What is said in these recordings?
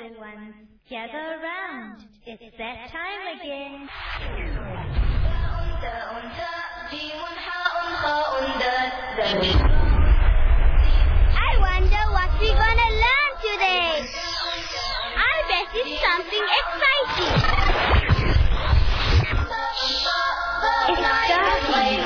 little ones, gather around. It's that time again. I wonder what we're gonna learn today. I bet it's something exciting. It's starting.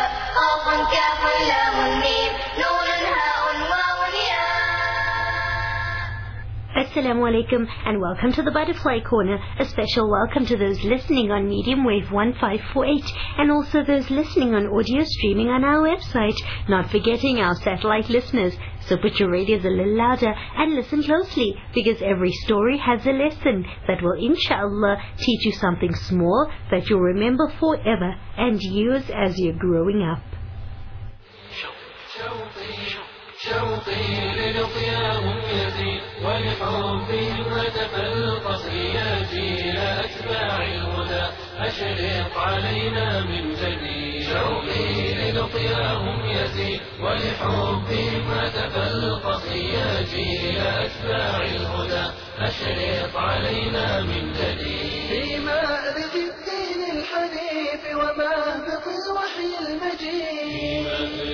Assalamu alaikum and welcome to the Butterfly Corner. A special welcome to those listening on medium wave 1548 and also those listening on audio streaming on our website, not forgetting our satellite listeners. So put your radios a little louder and listen closely, because every story has a lesson that will inshallah teach you something small that you'll remember forever and use as you're growing up. شوقي للقياهم يزيد ولحبهم هتف القصيات يا أتباع الهدى أشرق علينا من جديد شوقي للقياهم يزيد ولحبهم هتف القصيات يا أتباع الهدى أشرق علينا من جديد في مأرز الدين الحنيف ومهبط الوحي المجيد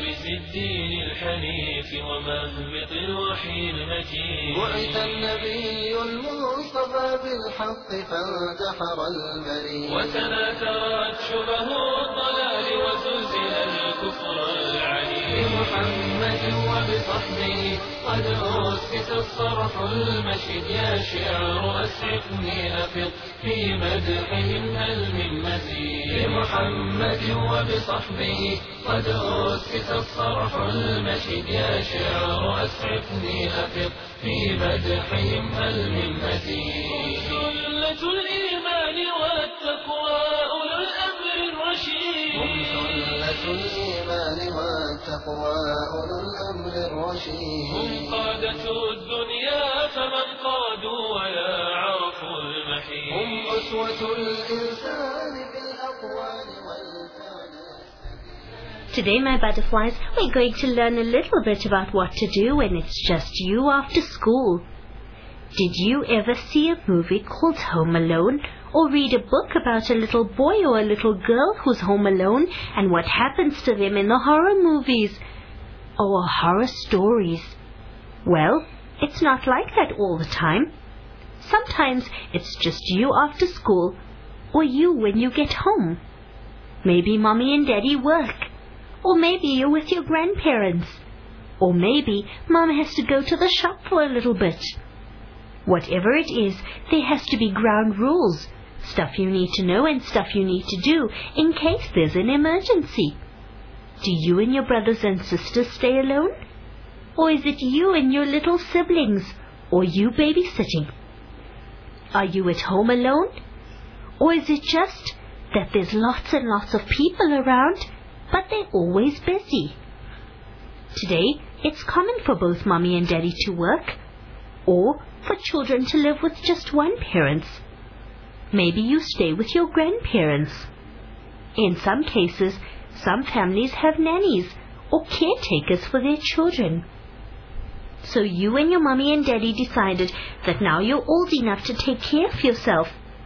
الدين الحنيف ومهبط الوحي المجيد بعث النبي المصطفى بالحق فانتحر البريد وتناثرت شبه الضلال وزلزل الكفر العنيد بمحمد وبصحبه قد أسكت الصرح المشيد يا شعر أسعفني أفض في مدحهم هل من مزيد بمحمد وبصحبه قد أسكت الصرح المشيد يا شعر أسعفني أفض في مدحهم هل من مزيد سلة الإيمان والتقوى أولو الأمر الرشيد هم سلة الإيمان والتقوى أولو الأمر الرشيد هم قادة الدنيا فمن قادوا ولا عرفوا المحيط هم أسوة الإنسان في الأقوال والفعل. Today, my butterflies, we're going to learn a little bit about what to do when it's just you after school. Did you ever see a movie called Home Alone, or read a book about a little boy or a little girl who's home alone and what happens to them in the horror movies or horror stories? Well, it's not like that all the time. Sometimes it's just you after school, or you when you get home. Maybe mommy and daddy work. Or maybe you're with your grandparents. Or maybe mom has to go to the shop for a little bit. Whatever it is, there has to be ground rules. Stuff you need to know and stuff you need to do in case there's an emergency. Do you and your brothers and sisters stay alone? Or is it you and your little siblings? Or you babysitting? Are you at home alone? Or is it just that there's lots and lots of people around, but they're always busy? Today, it's common for both mommy and daddy to work, or for children to live with just one parent. Maybe you stay with your grandparents. In some cases, some families have nannies or caretakers for their children. So you and your mommy and daddy decided that now you're old enough to take care of yourself.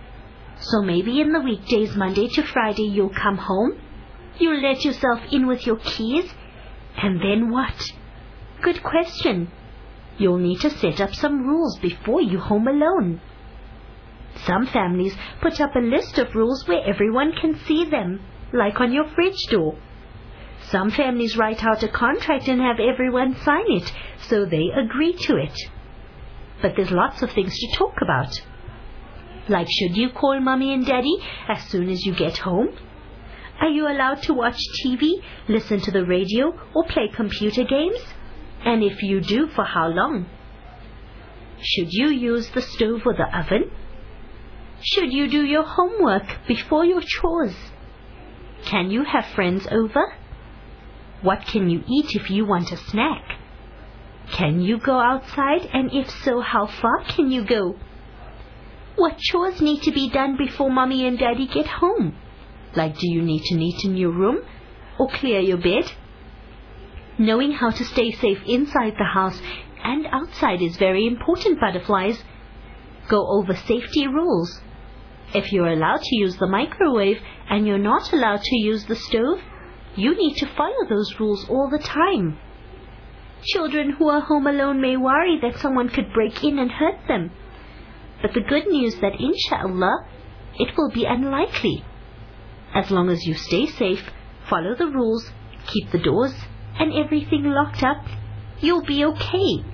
So maybe in the weekdays, Monday to Friday, you'll come home, you'll let yourself in with your keys, and then what? Good question. You'll need to set up some rules before you're home alone. Some families put up a list of rules where everyone can see them, like on your fridge door. Some families write out a contract and have everyone sign it, so they agree to it. But there's lots of things to talk about. Like, should you call mommy and daddy as soon as you get home? Are you allowed to watch TV, listen to the radio, or play computer games? And if you do, for how long? Should you use the stove or the oven? Should you do your homework before your chores? Can you have friends over? What can you eat if you want a snack? Can you go outside, and if so, how far can you go? What chores need to be done before mommy and daddy get home? Like, do you need to neat in your room or clear your bed? Knowing how to stay safe inside the house and outside is very important, butterflies. Go over safety rules. If you're allowed to use the microwave and you're not allowed to use the stove, you need to follow those rules all the time. Children who are home alone may worry that someone could break in and hurt them. But the good news that inshallah, it will be unlikely. As long as you stay safe, follow the rules, keep the doors and everything locked up, you'll be okay.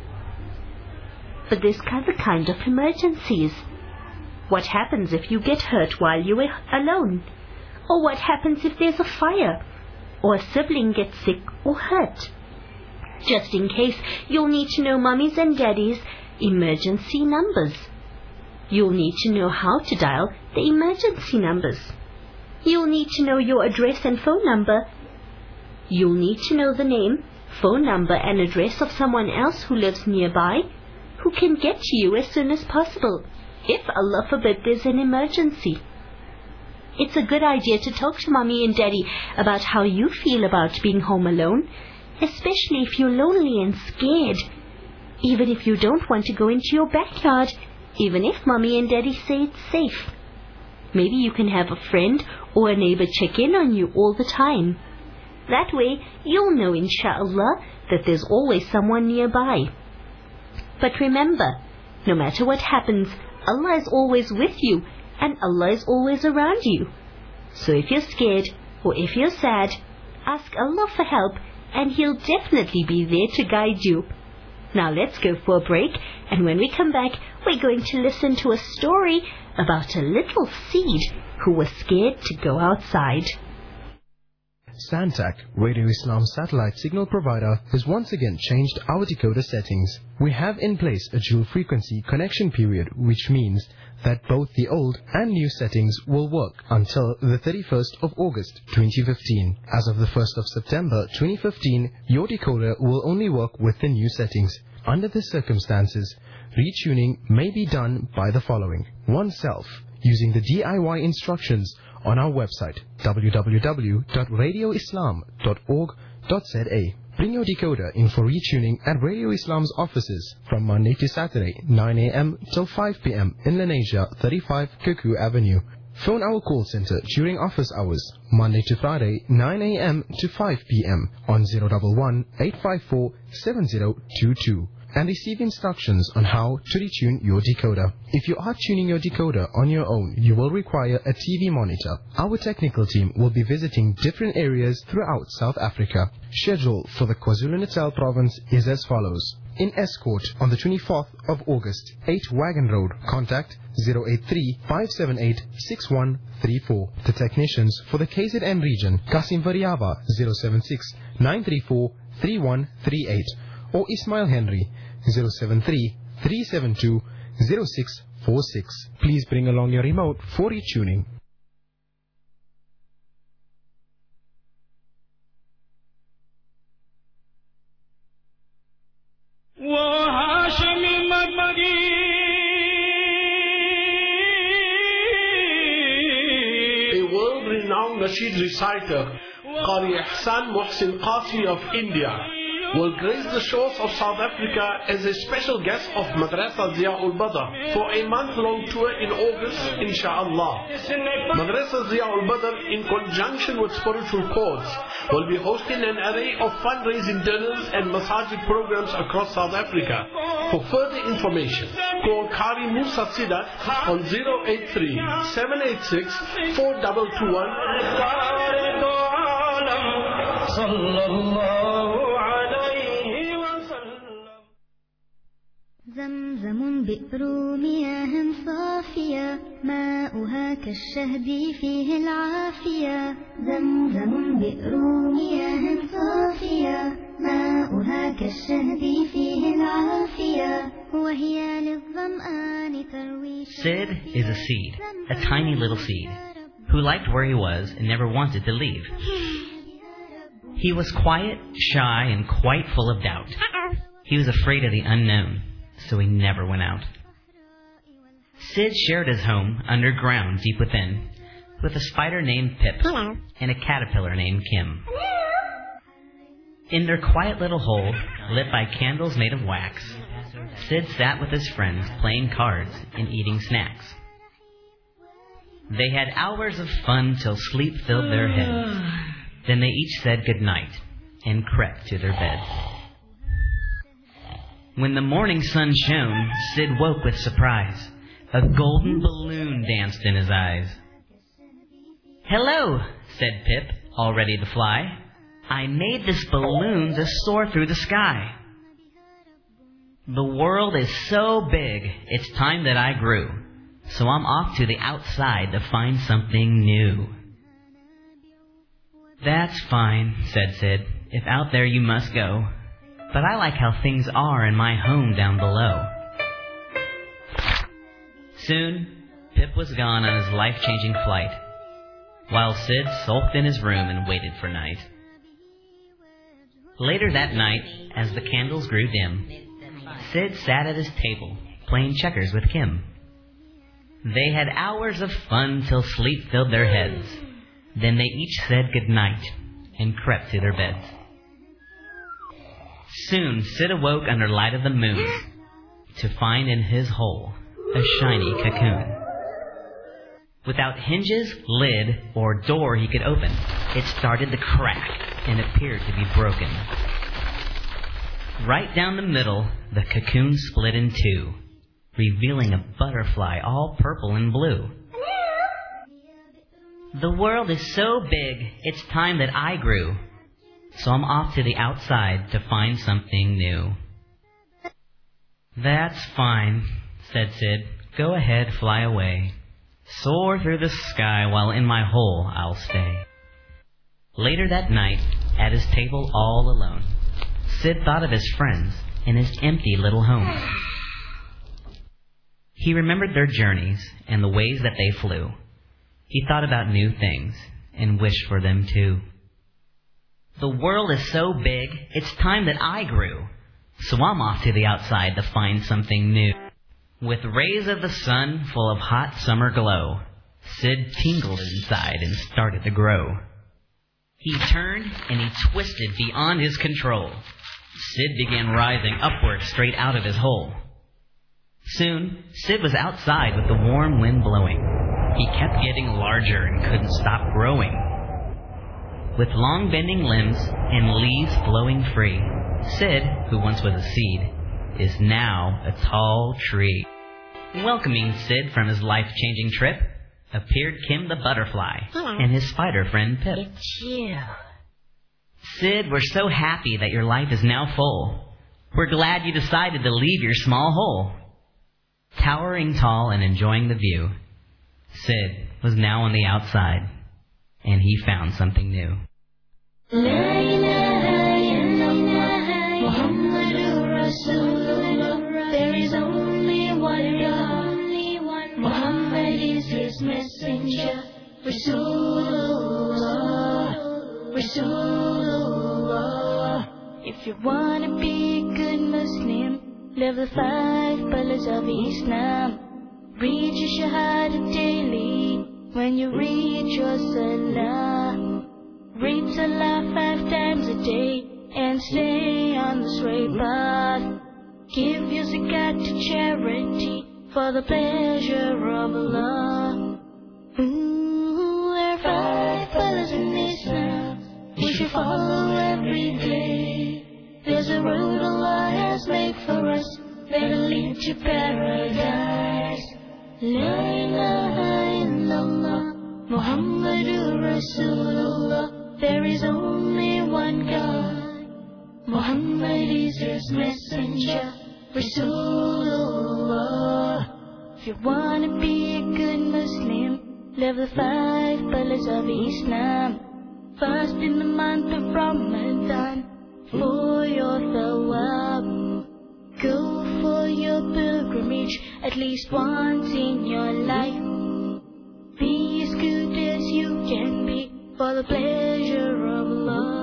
But there's other kind of emergencies. What happens if you get hurt while you're alone? Or what happens if there's a fire? Or a sibling gets sick or hurt? Just in case, you'll need to know Mummy's and Daddy's emergency numbers. You'll need to know how to dial the emergency numbers. You'll need to know your address and phone number. You'll need to know the name, phone number and address of someone else who lives nearby, who can get to you as soon as possible, if Allah forbid there's an emergency. It's a good idea to talk to Mommy and Daddy about how you feel about being home alone, especially if you're lonely and scared. Even if you don't want to go into your backyard, even if Mommy and Daddy say it's safe. Maybe you can have a friend or a neighbor check in on you all the time. That way, you'll know, inshallah, that there's always someone nearby. But remember, no matter what happens, Allah is always with you, and Allah is always around you. So if you're scared, or if you're sad, ask Allah for help, and He'll definitely be there to guide you. Now let's go for a break, and when we come back, we're going to listen to a story about a little seed who was scared to go outside. Santac, Radio Islam satellite signal provider, has once again changed our decoder settings. We have in place a dual frequency connection period, which means that both the old and new settings will work until the 31st of August 2015. As of the 1st of September 2015, your decoder will only work with the new settings. Under the circumstances, retuning may be done by the following. Oneself, using the DIY instructions on our website www.radioislam.org.za. Bring your decoder in for retuning at Radio Islam's offices from Monday to Saturday, 9 a.m. till 5 p.m. in Lenasia, 35 Kuku Avenue. Phone our call center during office hours, Monday to Friday, 9 a.m. to 5 p.m. on 011 854 7022. And receive instructions on how to retune your decoder. If you are tuning your decoder on your own, you will require a TV monitor. Our technical team will be visiting different areas throughout South Africa. Schedule for the KwaZulu-Natal province is as follows. In Escort on the 24th of August, 8 Wagon Road. Contact 083-578-6134. The technicians for the KZN region, Kasim Variava 076-934-3138. Or Ismail Henry 073-372-0646. Please bring along your remote for retuning. A world-renowned Nasheed reciter, Qari Ihsan Muhsin Qasi of India, will grace the shores of South Africa as a special guest of Madrasa Ziaul Badr for a month-long tour in August, inshallah. Madrasa Ziaul Badr, in conjunction with Spiritual Chords, will be hosting an array of fundraising dinners and masajid programs across South Africa. For further information, call Qari Musa Sidat on 083-786-4021. زمزم بئر مياه صافية ماؤها كالشهد فيه العافية زمزم بئر مياه صافية ماؤها كالشهد فيه العافية وهي للظمآن تروي. Sid is a seed, a tiny little seed, who liked where he was and never wanted to leave. He was quiet, shy, and quite full of doubt. He was afraid of the unknown, so he never went out. Sid shared his home underground deep within with a spider named Pip and a caterpillar named Kim. In their quiet little hole, lit by candles made of wax, Sid sat with his friends playing cards and eating snacks. They had hours of fun till sleep filled their heads. Then they each said goodnight and crept to their beds. When the morning sun shone, Sid woke with surprise. A golden balloon danced in his eyes. "Hello," said Pip, all ready to fly. "I made this balloon to soar through the sky. The world is so big, it's time that I grew. So I'm off to the outside to find something new." "That's fine," said Sid. "If out there you must go. But I like how things are in my home down below." Soon, Pip was gone on his life-changing flight, while Sid sulked in his room and waited for night. Later that night, as the candles grew dim, Sid sat at his table, playing checkers with Kim. They had hours of fun till sleep filled their heads. Then they each said goodnight and crept to their beds. Soon Sid awoke under light of the moon to find in his hole a shiny cocoon. Without hinges, lid, or door he could open, it started to crack and appeared to be broken. Right down the middle, the cocoon split in two, revealing a butterfly all purple and blue. "The world is so big, it's time that I grew. So I'm off to the outside to find something new." "That's fine," said Sid. "Go ahead, fly away. Soar through the sky while in my hole I'll stay." Later that night, at his table all alone, Sid thought of his friends and his empty little home. He remembered their journeys and the ways that they flew. He thought about new things and wished for them too. "The world is so big, it's time that I grew. So I'm off to the outside to find something new." With rays of the sun full of hot summer glow, Sid tingled inside and started to grow. He turned and he twisted beyond his control. Sid began rising upward straight out of his hole. Soon, Sid was outside with the warm wind blowing. He kept getting larger and couldn't stop growing. With long bending limbs and leaves flowing free, Sid, who once was a seed, is now a tall tree. Welcoming Sid from his life-changing trip, appeared Kim the butterfly and his spider friend Pip. It's you. "Sid, we're so happy that your life is now full. We're glad you decided to leave your small hole." Towering tall and enjoying the view, Sid was now on the outside, and he found something new. There is only one God. Muhammad is his messenger. Rasulullah, Rasulullah. If you wanna be a good Muslim, live the 5 pillars of Islam. Read your Shahada daily when you read your Salah. Read Salah 5 times a day and stay on the straight path. Give your zakat to charity for the pleasure of Allah. There are 5 pillars in Islam we should follow every day. There's a road Allah has made for us that'll lead to paradise. La ilaha illallah, Muhammadur Rasulullah. There is only one God. Muhammad is his messenger. Rasulullah. If you wanna be a good Muslim, live the 5 pillars of Islam. Fast in the month of Ramadan for your thawab. Go for your pilgrimage at least once in your life. Be as good as you can be for the pleasure of Allah.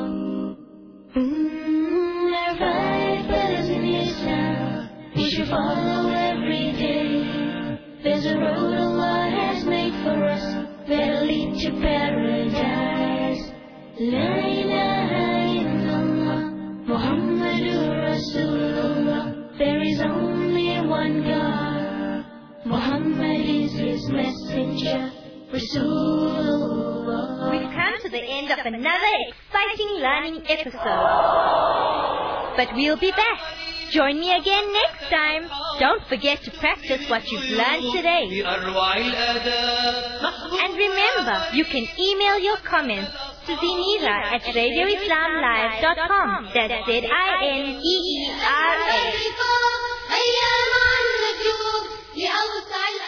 There are 5 pillars in Islam we should follow every day. There's a road Allah has made for us that'll lead to paradise. La ilaha illallah, Muhammadur Rasulullah. There is only his messenger, Rasulullah. We've come to the end of another exciting learning episode. But we'll be back. Join me again next time. Don't forget to practice what you've learned today. And remember, you can email your comments to Zinera at RadioIslamLive.com. That's ZINEERA.